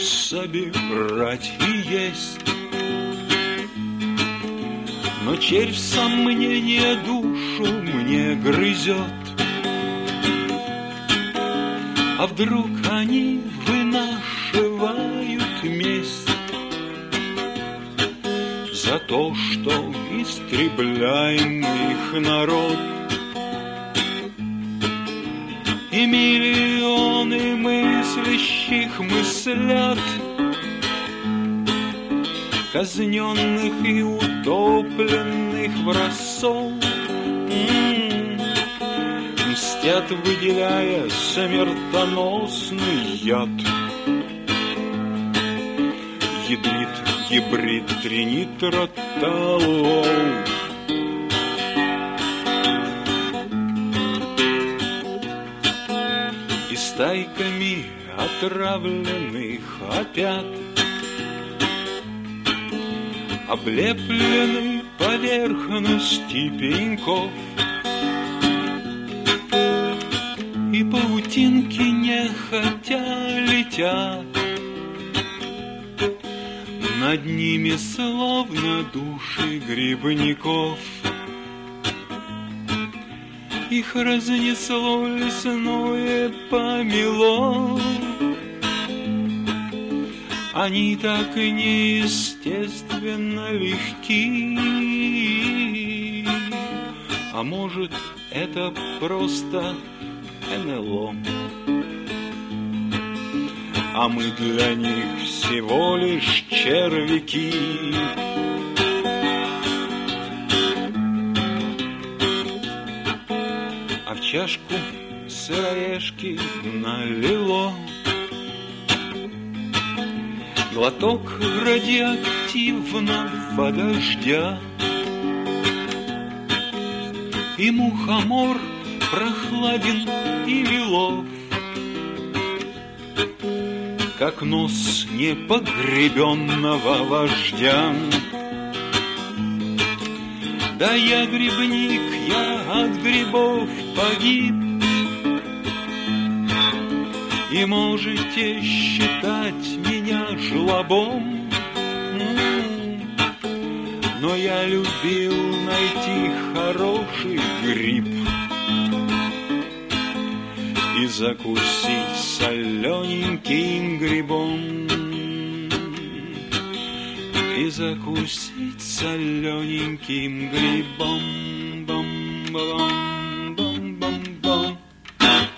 собирать и есть. Но червь сомнения душу мне грызет. А вдруг они вынашивают месть за то, что истребляем их народ? И миллионы мыслящих мыслят, казненных и утопленных в рассол, мстят, выделяя смертоносный яд. Ядрит гибрид тринитроталол. И стайками отравленных опят облеплены поверхности пеньков, и паутинки нехотя летят над ними, словно души грибников. Их разнесло лесное помело. Они так неестественно легки. А может, это просто НЛО, а мы для них всего лишь червяки. А в чашку сыроежки налило глоток радиоактивного дождя, и мухомор прохладен и лилов, как нос непогребенного вождя. Да я грибник, я от грибов погиб, и можете считать меня жлобом, но я любил найти хороший гриб и закусить солененьким грибом, и закусить солененьким грибом. Бам-бам.